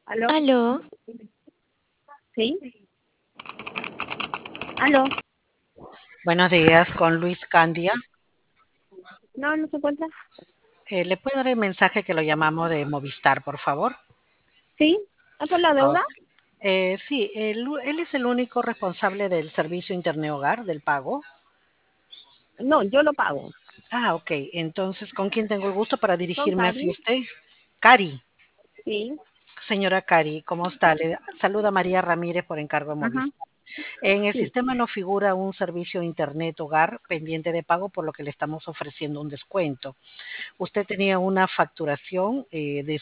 ¿Aló? Aló, ¿Sí? ¿Aló? Buenos días, con Luis Candia. No, no se encuentra. ¿Le puedo dar el mensaje que lo llamamos de Movistar, por favor? ¿Sí? ¿Es por la deuda? Ok. Sí, él es el único responsable del servicio Internet Hogar, del pago. No, yo lo pago. Ah, ok. Entonces, ¿con quién tengo el gusto para ¿Con dirigirme hacia Cari? usted? Cari. Sí. Señora Cari, ¿cómo está? Le saluda María Ramírez por encargo de Ajá. Movistar. En el Sí. sistema no figura un servicio Internet Hogar pendiente de pago, por lo que le estamos ofreciendo un descuento. Usted tenía una facturación de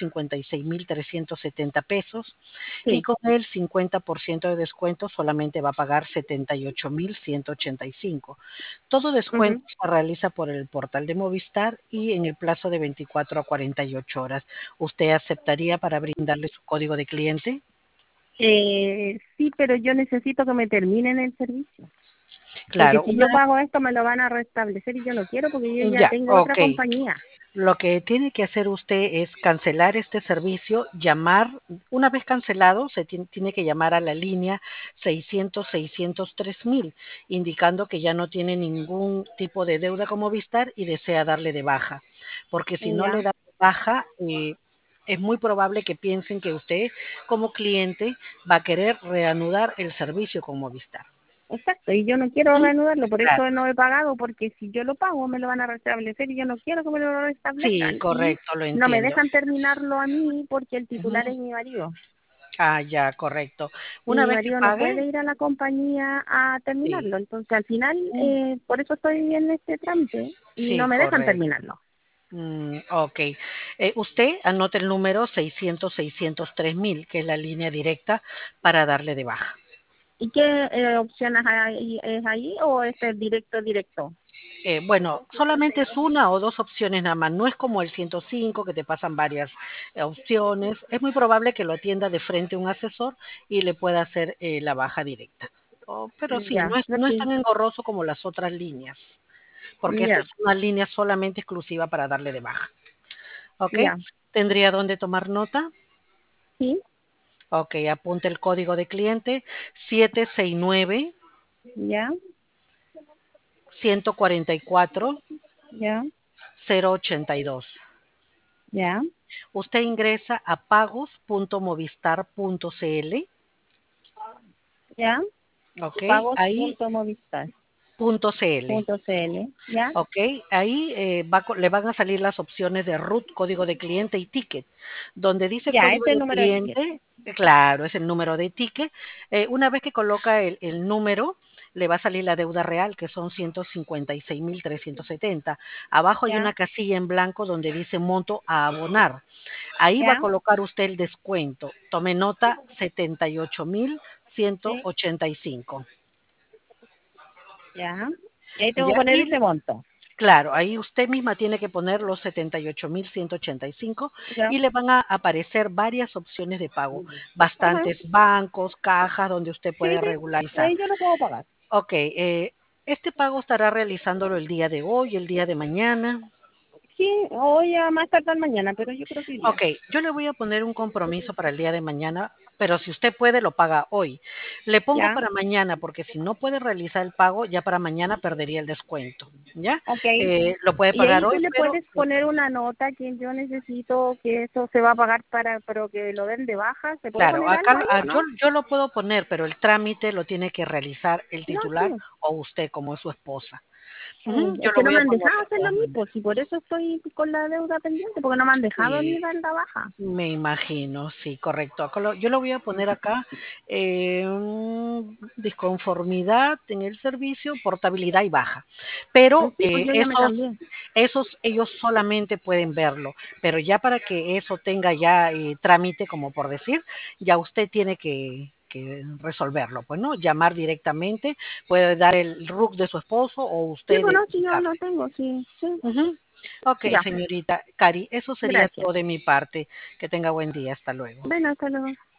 156.370 pesos y Sí. con el 50% de descuento solamente va a pagar 78.185. Todo descuento Ujú. se realiza por el portal de Movistar y en el plazo de 24 a 48 horas. ¿Usted aceptaría para brindarle su código de cliente? Sí, pero yo necesito que me terminen el servicio. Porque Claro, si yo pago esto, me lo van a restablecer y yo no quiero porque yo ya ya, tengo otra ok. compañía. Lo que tiene que hacer usted es cancelar este servicio, llamar, una vez cancelado, se tiene que llamar a la línea 600-603.000, indicando que ya no tiene ningún tipo de deuda con Movistar y desea darle de baja. Porque si no le Ya. da de baja, es muy probable que piensen que usted, como cliente, va a querer reanudar el servicio con Movistar. Exacto. Y yo no quiero ¿Mm? reanudarlo. Por Claro. eso no he pagado. Porque si yo lo pago, me lo van a restablecer y yo no quiero que me lo Sí, restablezcan. Y correcto, lo no me entiendo. dejan terminarlo a mí porque el titular Ujú. es mi marido. Ah, ya, correcto. Y Una mi vez que marido no pague, puede ir a la compañía a sí. terminarlo. Entonces, al final, Mm, por eso estoy en este trámite y no sí, me dejan correcto. terminarlo. Ok. Usted anote el número 600-603.000, que es la línea directa para darle de baja. ¿Y qué opciones hay, es ahí o este es directo, directo? Bueno, solamente es una o dos opciones nada más. No es como el 105 que te pasan varias opciones. Es muy probable que lo atienda de frente un asesor y le pueda hacer la baja directa. Pero sí, Ya, no es porque, tan engorroso como las otras líneas, porque esta ya, es una línea solamente exclusiva para darle de baja. ¿Ok? ya, ¿Tendría dónde tomar nota? sí, Ok, apunte el código de cliente 769 ya, 144 ya, 082. ya, Usted ingresa a pagos.movistar.cl, ya, ok, ahí pagos.movistar.cl, punto .cl. ya, Ok, ahí le van a salir las opciones de root, código de cliente y ticket. Donde dice ya, código este es el de número de ticket. cliente, claro, es el número de ticket. Una vez que coloca el número, le va a salir la deuda real, que son 156.370. Abajo hay Ya, una casilla en blanco donde dice monto a abonar. Ahí va a ya, colocar usted el descuento. Tome nota, setenta y ocho mil ciento sí, ochenta y cinco. ya. Y ahí tengo que Ya, poner y ese monto. claro, ahí usted misma tiene que poner los 78.185 Ya, y le van a aparecer varias opciones de pago, ajá, bastantes bancos, cajas donde usted sí, puede sí, regularizar. ahí yo lo puedo pagar. Ok, este pago estará realizándolo el día de hoy, el día de mañana. Sí, hoy a más tardar mañana, pero yo creo que Ok, iría. yo le voy a poner un compromiso para el día de mañana, pero si usted puede, lo paga hoy. Le pongo Ya, para mañana, porque si no puede realizar el pago, ya para mañana perdería el descuento. ¿Ya? ok. Lo puede Y pagar ahí tú hoy, le pero puedes poner una nota que yo necesito que eso se va a pagar para, pero que lo den de baja. ¿Se puede claro, poner algo acá ahí o yo, no? yo lo puedo poner, pero el trámite lo tiene que realizar el No, sí. titular o usted como es su esposa. Yo Es lo que no voy me a han poner dejado de hacerlo a todas mí, maneras. pues, y por eso estoy con la deuda pendiente, porque no me han dejado ni Sí, dar la baja. me imagino, sí, correcto. Yo lo voy a poner acá, disconformidad en el servicio, portabilidad y baja. Pero Sí, pues yo ya me cambié. esos ellos solamente pueden verlo. Pero ya para que eso tenga ya trámite, como por decir, ya usted tiene que resolverlo, pues, ¿no? Llamar directamente, puede dar el RUC de su esposo o Sí, usted pues no, sí, yo indicarle. lo tengo, sí, sí. Ujú. Ok, Ya, señorita Cari, eso sería gracias. todo de mi parte. Que tenga buen día. Hasta luego. Bueno, hasta luego.